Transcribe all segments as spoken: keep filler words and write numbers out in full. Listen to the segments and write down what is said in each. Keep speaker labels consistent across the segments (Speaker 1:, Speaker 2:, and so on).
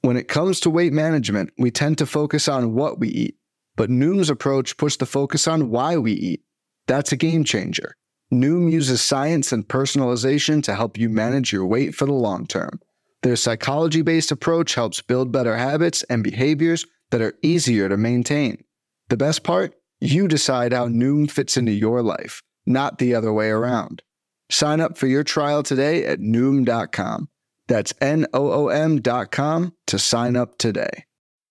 Speaker 1: When it comes to weight management, we tend to focus on what we eat, but Noom's approach puts the focus on why we eat. That's a game changer. Noom uses science and personalization to help you manage your weight for the long term. Their psychology-based approach helps build better habits and behaviors that are easier to maintain. The best part? You decide how Noom fits into your life, not the other way around. Sign up for your trial today at Noom dot com. That's N O O M dot com to sign up today.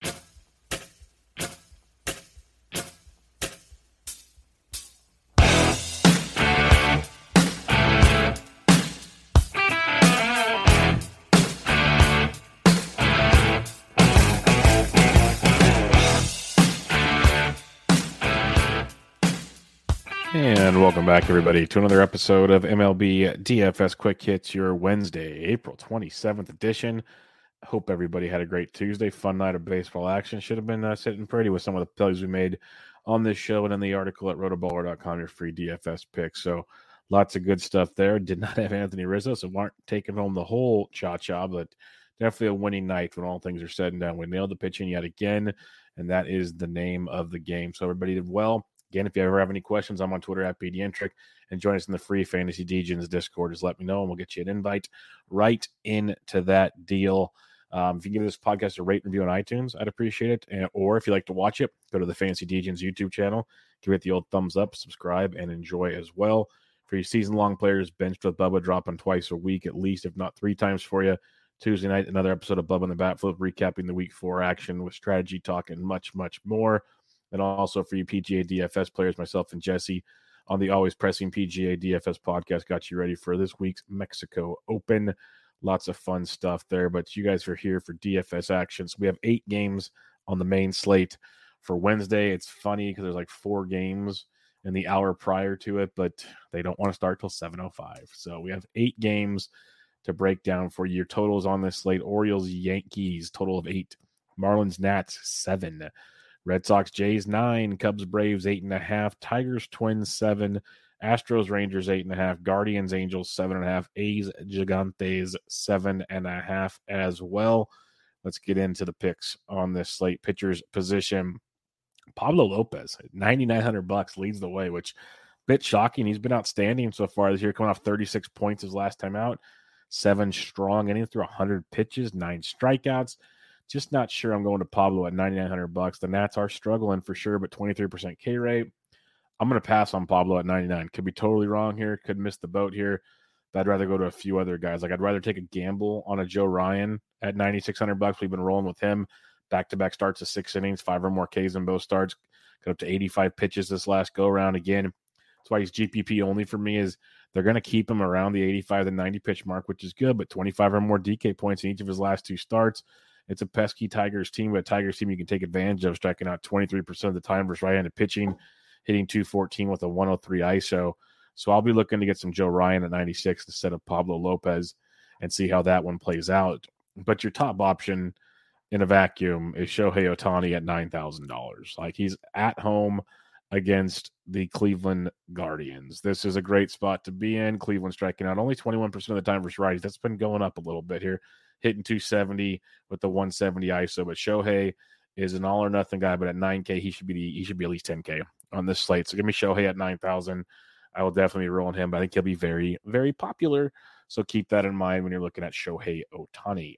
Speaker 2: And welcome back, everybody, to another episode of M L B D F S Quick Hits, your Wednesday, April twenty-seventh edition. Hope everybody had a great Tuesday. Fun night of baseball action. Should have been uh, sitting pretty with some of the plays we made on this show and in the article at rotoballer dot com, your free D F S picks. So lots of good stuff there. Did not have Anthony Rizzo, so weren't taking home the whole cha-cha, but definitely a winning night when all things are said and done. We nailed the pitching yet again, and that is the name of the game. So everybody did well. Again, if you ever have any questions, I'm on Twitter at BDentric, and join us in the free Fantasy Degens Discord. Just let me know, and we'll get you an invite right into that deal. Um, if you can give this podcast a rate and review on iTunes, I'd appreciate it. And, or if you like to watch it, go to the Fantasy Degens YouTube channel, give it the old thumbs up, subscribe, and enjoy as well. For your season-long players, Benched with Bubba dropping twice a week at least, if not three times for you. Tuesday night, another episode of Bubba and the Bat Flip, recapping the week four action with strategy talk and much, much more. And also for you P G A D F S players, myself and Jesse on the Always Pressing P G A D F S podcast got you ready for this week's Mexico Open. Lots of fun stuff there, but you guys are here for D F S action. So we have eight games on the main slate for Wednesday. It's funny because there's like four games in the hour prior to it, but they don't want to start till seven oh five. So we have eight games to break down for you. Your totals on this slate: Orioles, Yankees, total of eight. Marlins, Nats, seven. Red Sox, Jays, nine. Cubs, Braves, eight and a half. Tigers, Twins, seven. Astros, Rangers, eight and a half. Guardians, Angels, seven and a half. A's, Gigantes, seven and a half as well. Let's get into the picks on this slate. Pitchers position: Pablo Lopez, ninety-nine hundred bucks, leads the way, which bit shocking. He's been outstanding so far this year, coming off thirty-six points his last time out. Seven strong innings through one hundred pitches, nine strikeouts. Just not sure I'm going to Pablo at ninety-nine hundred bucks. The Nats are struggling for sure, but twenty-three percent K rate. I'm going to pass on Pablo at ninety-nine. Could be totally wrong here. Could miss the boat here. But I'd rather go to a few other guys. Like I'd rather take a gamble on a Joe Ryan at ninety-six hundred bucks. We've been rolling with him. Back-to-back starts of six innings, five or more Ks in both starts. Got up to eighty-five pitches this last go-around again. That's why he's G P P only for me, is they're going to keep him around the eighty-five to ninety pitch mark, which is good, but twenty-five or more D K points in each of his last two starts. It's a pesky Tigers team, but a Tigers team you can take advantage of, striking out twenty-three percent of the time versus right-handed pitching, hitting two fourteen with a one oh three I S O. So I'll be looking to get some Joe Ryan at ninety-six instead of Pablo Lopez and see how that one plays out. But your top option in a vacuum is Shohei Ohtani at nine thousand dollars. Like, he's at home against the Cleveland Guardians. This is a great spot to be in. Cleveland striking out only twenty-one percent of the time versus righties. That's been going up a little bit here, hitting two seventy with the one seventy I S O. But Shohei is an all or nothing guy, but at nine K, he should be he should be at least ten K on this slate. So give me Shohei at nine thousand. I will definitely be rolling him, but I think he'll be very, very popular. So keep that in mind when you're looking at Shohei Ohtani.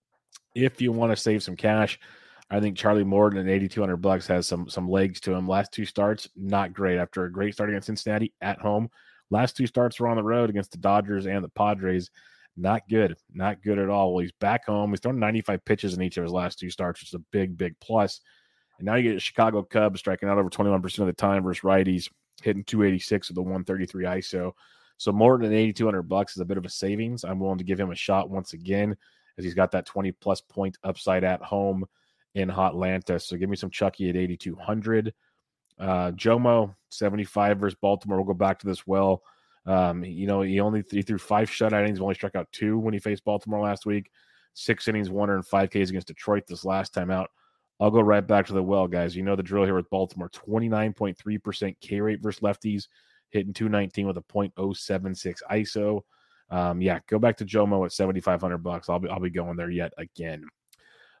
Speaker 2: If you want to save some cash, I think Charlie Morton at eighty-two hundred bucks has some some legs to him. Last two starts, not great. After a great start against Cincinnati at home, last two starts were on the road against the Dodgers and the Padres. Not good. Not good at all. Well, he's back home. He's thrown ninety-five pitches in each of his last two starts, which is a big, big plus. And now you get Chicago Cubs striking out over twenty-one percent of the time versus righties, hitting two eighty-six with a one thirty-three I S O. So Morton at eighty-two hundred bucks is a bit of a savings. I'm willing to give him a shot once again, as he's got that twenty-plus point upside at home in Hotlanta. So give me some Chucky at eighty-two hundred. Uh, Jomo, seventy-five versus Baltimore. We'll go back to this well. Um, you know, he only he threw five shutout innings, only struck out two when he faced Baltimore last week. Six innings, one hundred five Ks against Detroit this last time out. I'll go right back to the well, guys. You know the drill here with Baltimore. twenty-nine point three percent K rate versus lefties, hitting two nineteen with a point oh seven six I S O. Um, yeah, go back to Jomo at seventy-five hundred bucks. I'll be I'll be going there yet again.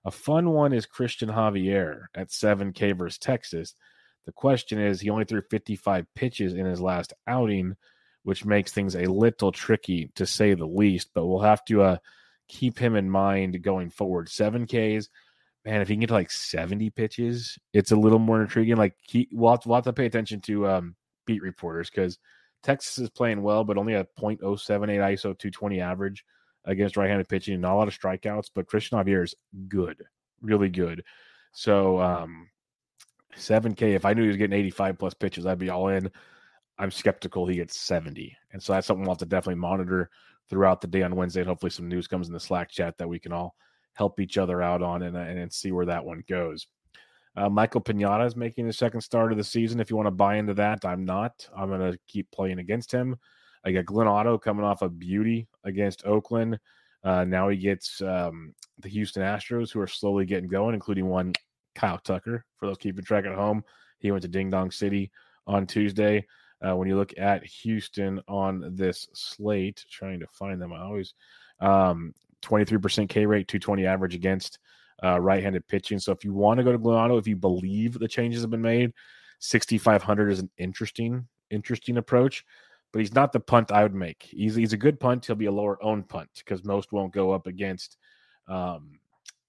Speaker 2: A fun one is Christian Javier at seven K versus Texas. The question is, he only threw fifty-five pitches in his last outing, which makes things a little tricky to say the least, but we'll have to uh, keep him in mind going forward. seven Ks, man, if he can get to like seventy pitches, it's a little more intriguing. Like, he, we'll, have to, we'll have to pay attention to um, beat reporters, because Texas is playing well, but only a point oh seven eight I S O, two twenty average against right-handed pitching. Not a lot of strikeouts, but Christian Javier is good, really good. So um, seven K, if I knew he was getting eighty-five plus pitches, I'd be all in. I'm skeptical he gets seventy. And so that's something we'll have to definitely monitor throughout the day on Wednesday. And hopefully some news comes in the Slack chat that we can all help each other out on and, and, and see where that one goes. Uh, Michael Pinata is making the second start of the season. If you want to buy into that, I'm not. I'm going to keep playing against him. I got Glenn Otto coming off a beauty against Oakland. Uh, now he gets um, the Houston Astros, who are slowly getting going, including one Kyle Tucker. For those keeping track at home, he went to Ding Dong City on Tuesday. Uh, when you look at Houston on this slate, trying to find them, I always um, twenty-three percent K rate, two twenty average against uh, right-handed pitching. So if you want to go to Glenn Otto, if you believe the changes have been made, sixty-five hundred is an interesting, interesting approach. But he's not the punt I would make. He's he's a good punt. He'll be a lower owned punt because most won't go up against um,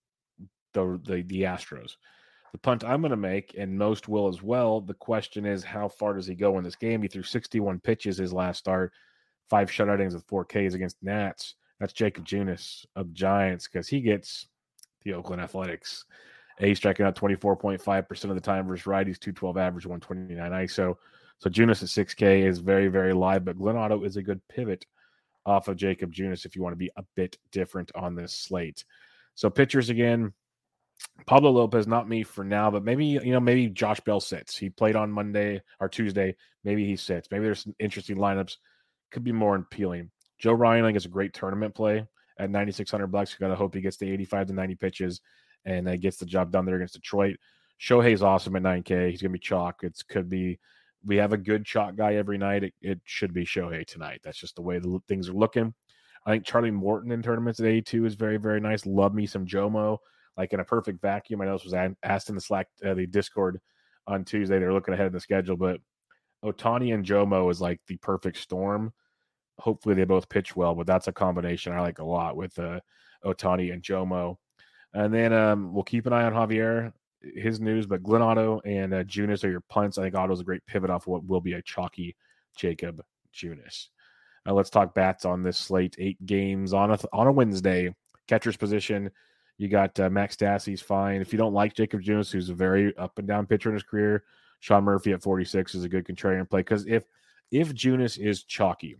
Speaker 2: the, the the Astros. The punt I'm going to make, and most will as well, the question is, how far does he go in this game? He threw sixty-one pitches his last start, five shutout innings with four Ks against Nats. That's Jacob Junis of the Giants, because he gets the Oakland Athletics. A striking out twenty-four point five percent of the time versus righties, two twelve average, one twenty-nine I S O. So Junis at six K is very, very live, but Glenn Otto is a good pivot off of Jacob Junis if you want to be a bit different on this slate. So pitchers again, Pablo Lopez, not me for now, but maybe, you know, maybe Josh Bell sits. He played on Monday or Tuesday. Maybe he sits. Maybe there's some interesting lineups. Could be more appealing. Joe Ryan, I think, is a great tournament play at ninety-six hundred bucks. You got to hope he gets the eighty-five to ninety pitches and uh, gets the job done there against Detroit. Shohei's awesome at nine K. He's going to be chalk. It could be, we have a good chalk guy every night. It, it should be Shohei tonight. That's just the way the things are looking. I think Charlie Morton in tournaments at eighty-two is very, very nice. Love me some Jomo. Like in a perfect vacuum. I know this was asked in the Slack, uh, the Discord on Tuesday. They're looking ahead in the schedule, but Ohtani and Jomo is like the perfect storm. Hopefully they both pitch well, but that's a combination I like a lot with uh, Ohtani and Jomo. And then um, we'll keep an eye on Javier, his news, but Glenn Otto and uh, Junis are your punts. I think Otto's a great pivot off what will be a chalky Jacob Junis. Uh, let's talk bats on this slate. Eight games on a, on a Wednesday. Catcher's position. You got uh, Max Stassi's fine. If you don't like Jacob Junis, who's a very up and down pitcher in his career, Sean Murphy at forty-six is a good contrarian play. Because if if Junis is chalky,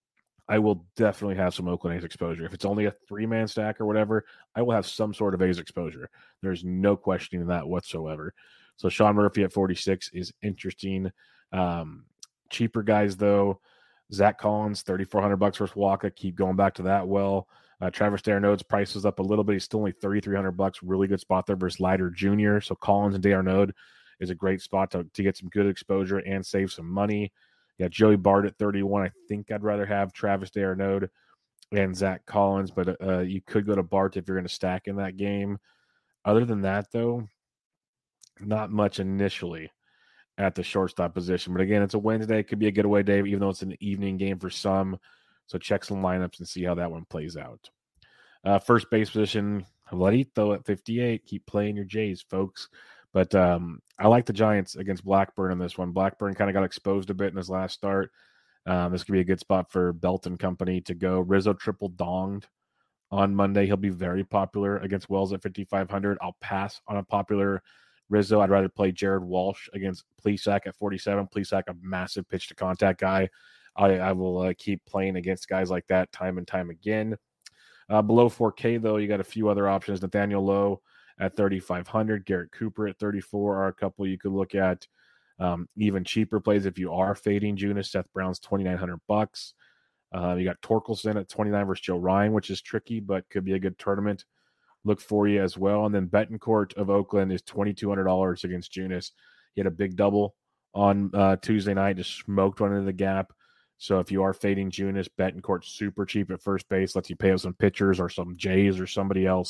Speaker 2: I will definitely have some Oakland A's exposure. If it's only a three-man stack or whatever, I will have some sort of A's exposure. There's no questioning that whatsoever. So Sean Murphy at forty-six is interesting. Um, cheaper guys, though, Zach Collins, thirty-four hundred bucks versus Waka. Keep going back to that well. Uh, Travis d'Arnaud's price is up a little bit. He's still only thirty-three hundred bucks. Really good spot there versus Leiter Junior So Collins and d'Arnaud is a great spot to, to get some good exposure and save some money. Yeah, Joey Bart at thirty-one. I think I'd rather have Travis d'Arnaud and Zach Collins, but uh, you could go to Bart if you're going to stack in that game. Other than that, though, not much initially at the shortstop position. But again, it's a Wednesday. It could be a getaway day, even though it's an evening game for some. So check some lineups and see how that one plays out. Uh, first base position, Vladito at fifty-eight. Keep playing your Jays, folks. But um, I like the Giants against Blackburn in this one. Blackburn kind of got exposed a bit in his last start. Um, this could be a good spot for Belton Company to go. Rizzo triple donged on Monday. He'll be very popular against Wells at fifty-five hundred. I'll pass on a popular Rizzo. I'd rather play Jared Walsh against Plesac at forty-seven. Plesac, a massive pitch to contact guy. I, I will uh, keep playing against guys like that time and time again. Uh, below four K, though, you got a few other options. Nathaniel Lowe at thirty-five hundred. Garrett Cooper at thirty-four are a couple you could look at. Um, even cheaper plays if you are fading Junis. Seth Brown's twenty-nine hundred bucks. Uh, you got Torkelson at twenty-nine versus Joe Ryan, which is tricky, but could be a good tournament look for you as well. And then Betancourt of Oakland is twenty-two hundred dollars against Junis. He had a big double on uh, Tuesday night, just smoked one into the gap. So if you are fading Junis, Betancourt super cheap at first base, lets you pay out some pitchers or some Jays or somebody else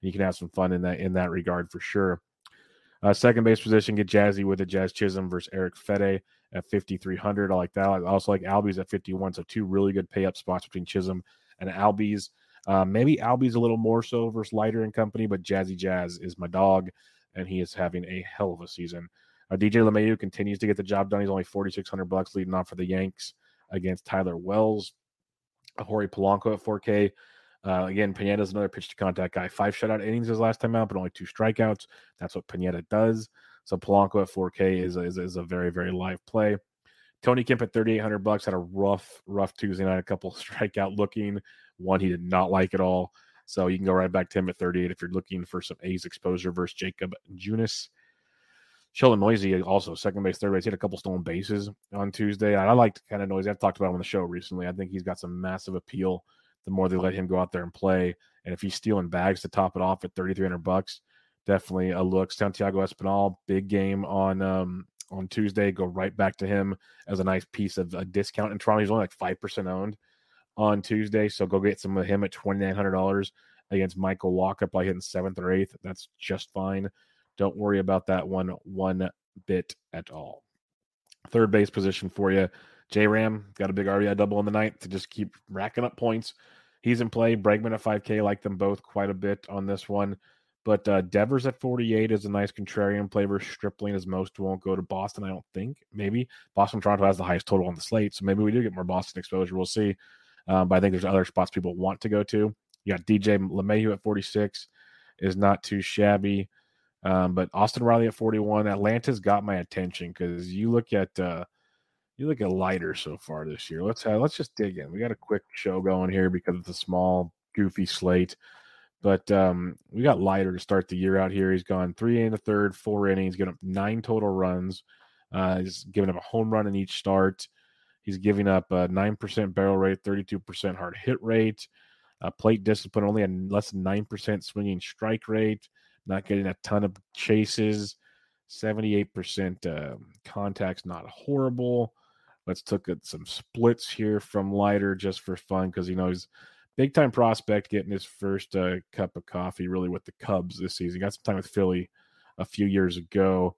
Speaker 2: You can have some fun in that in that regard for sure. Uh, second base position, get jazzy with it. Jazz Chisholm versus Eric Fede at fifty-three hundred. I like that. I also like Albies at fifty-one. So two really good pay up spots between Chisholm and Albies. Uh, maybe Albies a little more so versus Leiter and company, but Jazzy Jazz is my dog, and he is having a hell of a season. Uh, D J LeMahieu continues to get the job done. He's only forty-six hundred bucks leading off for the Yanks against Tyler Wells. Jorge Polanco at four K. Uh, again, Pineda's another pitch to contact guy. Five shutout innings his last time out, but only two strikeouts. That's what Pineda does. So Polanco at four K is, is, is a very, very live play. Tony Kemp at thirty-eight hundred bucks had a rough, rough Tuesday night. A couple strikeout looking. One he did not like at all. So you can go right back to him at thirty-eight if you're looking for some A's exposure versus Jacob Junis. Sheldon Noisy also second base, third base. He had a couple stolen bases on Tuesday. I liked kind of Noisy. I've talked about him on the show recently. I think he's got some massive appeal the more they let him go out there and play. And if he's stealing bags to top it off at thirty-three hundred bucks, definitely a look. Santiago Espinal, big game on um, on Tuesday. Go right back to him as a nice piece of a discount. In Toronto, he's only like five percent owned on Tuesday. So go get some of him at twenty-nine hundred dollars against Michael Walker by hitting seventh or eighth. That's just fine. Don't worry about that one one bit at all. Third base position for you. J-Ram got a big R B I double in the ninth to just keep racking up points. He's in play. Bregman at five K. Like them both quite a bit on this one. But uh, Devers at forty-eight is a nice contrarian play versus Stripling, as most won't go to Boston, I don't think. Maybe. Boston Toronto has the highest total on the slate, so maybe we do get more Boston exposure. We'll see. Um, but I think there's other spots people want to go to. You got D J LeMahieu at forty-six is not too shabby. Um, but Austin Riley at forty-one. Atlanta's got my attention because you look at uh, you look at Leiter so far this year. Let's have, let's just dig in. We got a quick show going here because it's a small, goofy slate. But um, we got Leiter to start the year out here. He's gone three and a third, four innings, given up nine total runs. Uh, he's given up a home run in each start. He's giving up a nine percent barrel rate, thirty-two percent hard hit rate, uh, plate discipline, only a less than nine percent swinging strike rate, not getting a ton of chases, seventy-eight percent uh, contacts, not horrible. Let's look at some splits here from Leiter just for fun because, you know, he's big time prospect getting his first uh, cup of coffee really with the Cubs this season. Got some time with Philly a few years ago.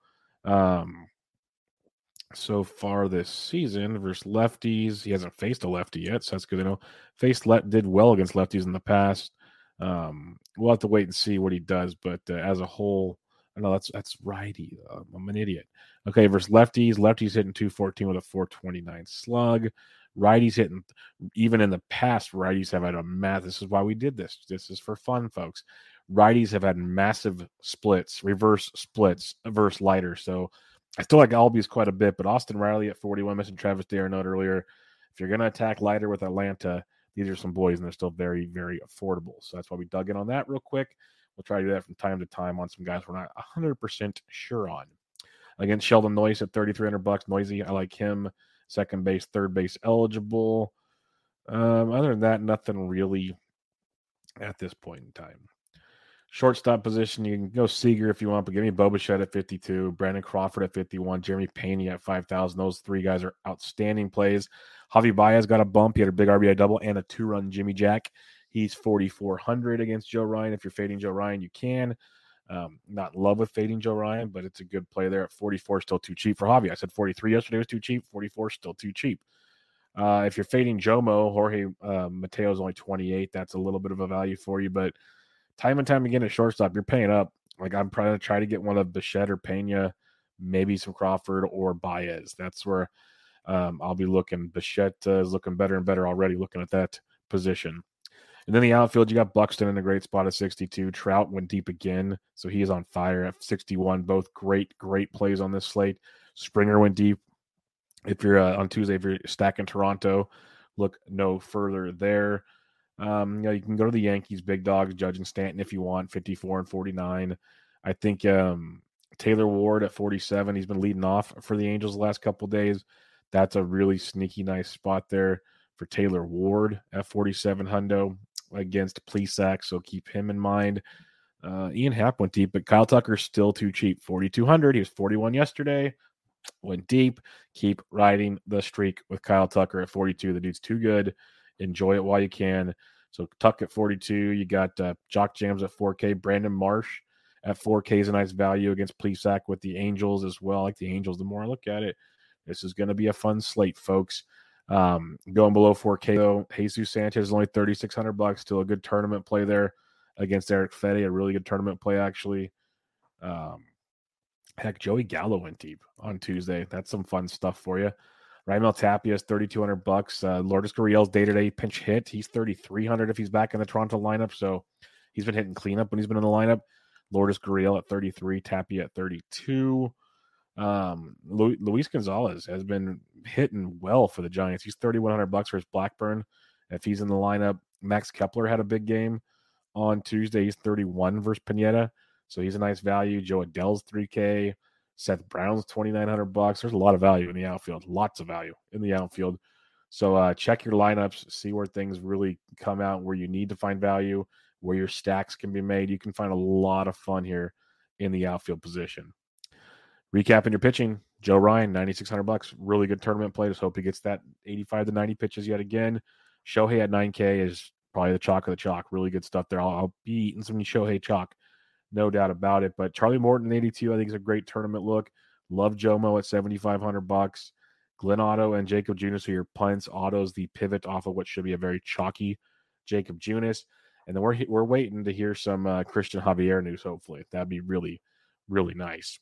Speaker 2: Um, so far this season versus lefties, he hasn't faced a lefty yet, so that's good to know. Faced le- did well against lefties in the past. Um, we'll have to wait and see what he does, but uh, as a whole, I know that's that's righty. Uh, I'm an idiot. Okay, versus lefties, lefties hitting two fourteen with a four twenty-nine slug. Righties hitting, even in the past, righties have had a math. This is why we did this. This is for fun, folks. Righties have had massive splits, reverse splits versus Leiter. So I still like Albies quite a bit, but Austin Riley at forty-one, mentioned Travis d'Arnaud earlier. If you're going to attack Leiter with Atlanta, these are some boys, and they're still very, very affordable. So that's why we dug in on that real quick. We'll try to do that from time to time on some guys we're not one hundred percent sure on. Against Sheldon Noyce at thirty-three hundred bucks. Noisy, I like him. Second base, third base eligible. Um, other than that, nothing really at this point in time. Shortstop position, you can go Seager if you want, but give me Bo Bichette at fifty-two, Brandon Crawford at fifty-one, Jeremy Pena at five thousand. Those three guys are outstanding plays. Javi Baez got a bump. He had a big R B I double and a two-run Jimmy Jack. He's forty-four hundred against Joe Ryan. If you're fading Joe Ryan, you can. Um, not in love with fading Joe Ryan, but it's a good play there at forty-four. Still too cheap for Javi. I said forty-three yesterday was too cheap. forty-four still too cheap. Uh, if you're fading Jomo, Jorge uh, Mateo is only twenty-eight. That's a little bit of a value for you, but time and time again at shortstop, you're paying up. Like I'm probably going to try to get one of Bichette or Pena, maybe some Crawford or Baez. That's where um, I'll be looking. Bichette uh, is looking better and better already looking at that position. And then the outfield, you got Buxton in a great spot at sixty-two. Trout went deep again, so he is on fire at sixty-one. Both great, great plays on this slate. Springer went deep. If you're uh, on Tuesday, if you're stacking Toronto, look no further there. Um, you know, you can go to the Yankees, big dogs, Judge and Stanton if you want, fifty-four and forty-nine. I think um, Taylor Ward at forty-seven, he's been leading off for the Angels the last couple of days. That's a really sneaky, nice spot there for Taylor Ward at forty-seven hundo against Plesac, so keep him in mind. Uh, Ian Happ went deep, but Kyle Tucker's still too cheap, forty-two hundred. He was forty-one yesterday, went deep. Keep riding the streak with Kyle Tucker at forty-two. The dude's too good. Enjoy it while you can. So Tuck at forty-two. You got uh, Jock Jams at four K. Brandon Marsh at four K is a nice value against Plesac with the Angels as well. I like the Angels. The more I look at it, this is going to be a fun slate, folks. Um, going below four K, though, Jesus Sanchez is only thirty-six hundred bucks. Still a good tournament play there against Eric Fetty. A really good tournament play, actually. Um, heck, Joey Gallo went deep on Tuesday. That's some fun stuff for you. Raimel Tapia is thirty-two hundred bucks. Uh, Lourdes Gurriel's day-to-day pinch hit. He's thirty-three hundred if he's back in the Toronto lineup. So he's been hitting cleanup when he's been in the lineup. Lourdes Gurriel at thirty-three, Tapia at thirty-two. Um, Lu- Luis Gonzalez has been hitting well for the Giants. He's thirty-one hundred bucks for his Blackburn if he's in the lineup. Max Kepler had a big game on Tuesday. He's thirty-one versus Pineda, so he's a nice value. Joe Adell's three K. Seth Brown's twenty-nine hundred bucks. There's a lot of value in the outfield. Lots of value in the outfield. So uh, check your lineups, see where things really come out, where you need to find value, where your stacks can be made. You can find a lot of fun here in the outfield position. Recapping your pitching, Joe Ryan, ninety-six hundred bucks. Really good tournament play. Just hope he gets that eighty-five to ninety pitches yet again. Shohei at nine K is probably the chalk of the chalk. Really good stuff there. I'll, I'll be eating some Shohei chalk, no doubt about it. But Charlie Morton, eighty-two, I think is a great tournament look. Love Jomo at seventy-five hundred bucks. Glenn Otto and Jacob Junis are your punts. Otto's the pivot off of what should be a very chalky Jacob Junis. And then we're we're waiting to hear some uh, Christian Javier news, hopefully. That'd be really, really nice.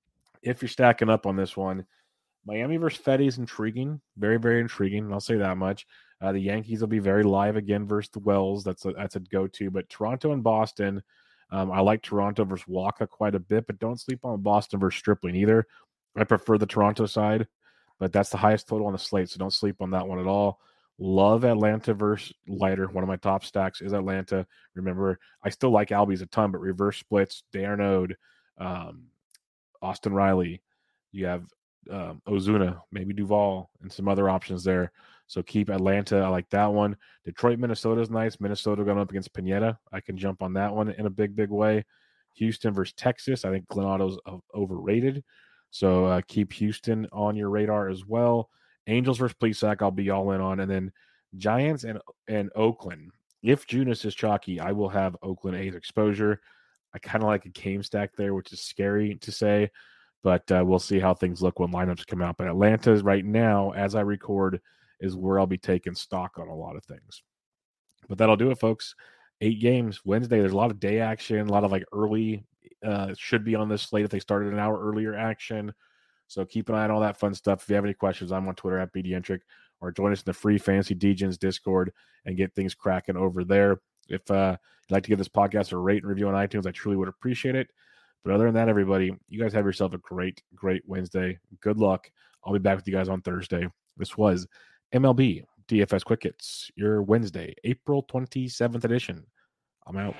Speaker 2: If you're stacking up on this one, Miami versus Fetty is intriguing. Very, very intriguing. I'll say that much. Uh, the Yankees will be very live again versus the Wells. That's a, that's a go-to. But Toronto and Boston, um, I like Toronto versus Waka quite a bit, but don't sleep on Boston versus Stripling either. I prefer the Toronto side, but that's the highest total on the slate, so don't sleep on that one at all. Love Atlanta versus Leiter. One of my top stacks is Atlanta. Remember, I still like Albies a ton, but reverse splits, D'Arnaud, um, Austin Riley. You have um, Ozuna, maybe Duvall, and some other options there. So keep Atlanta. I like that one. Detroit, Minnesota is nice. Minnesota going up against Pineda. I can jump on that one in a big, big way. Houston versus Texas. I think Glenn Otto's overrated. So uh, keep Houston on your radar as well. Angels versus Plesac, I'll be all in on. And then Giants and, and Oakland. If Junis is chalky, I will have Oakland A's exposure. I kind of like a game stack there, which is scary to say, but uh, we'll see how things look when lineups come out. But Atlanta is right now, as I record, is where I'll be taking stock on a lot of things. But that'll do it, folks. Eight games Wednesday. There's a lot of day action, a lot of like early, uh, should be on this slate if they started an hour earlier action. So keep an eye on all that fun stuff. If you have any questions, I'm on Twitter at B D Entric, or join us in the free Fantasy D-Gens Discord and get things cracking over there. If uh, you'd like to give this podcast a rate and review on iTunes, I truly would appreciate it. But other than that, everybody, you guys have yourself a great, great Wednesday. Good luck. I'll be back with you guys on Thursday. This was M L B D F S Quick Hits, your Wednesday, April twenty-seventh edition. I'm out.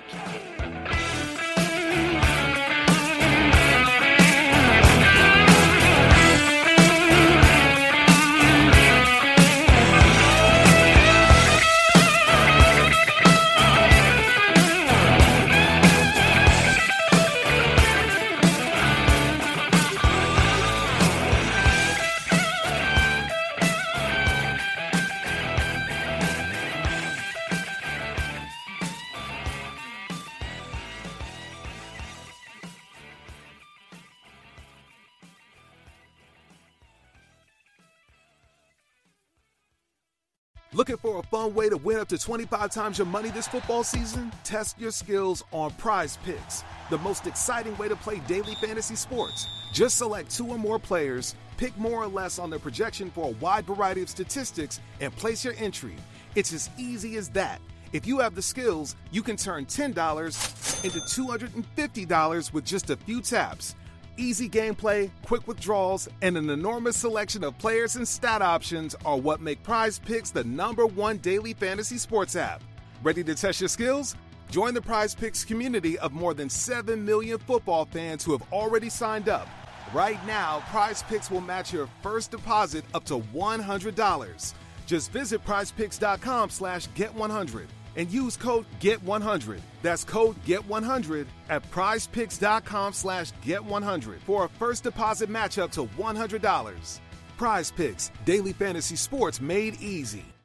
Speaker 3: Looking for a fun way to win up to twenty-five times your money this football season? Test your skills on Prize Picks, the most exciting way to play daily fantasy sports. Just select two or more players, pick more or less on their projection for a wide variety of statistics, and place your entry. It's as easy as that. If you have the skills, you can turn ten dollars into two hundred fifty dollars with just a few taps. Easy gameplay, quick withdrawals, and an enormous selection of players and stat options are what make Prize Picks the number one daily fantasy sports app. Ready to test your skills? Join the Prize Picks community of more than seven million football fans who have already signed up. Right now, Prize Picks will match your first deposit up to one hundred dollars. Just visit prizepicks.com slash get one hundred and use code get one hundred. That's code get one hundred at prizepicks.com slash get one hundred for a first deposit match up to one hundred dollars. Prize Picks, daily fantasy sports made easy.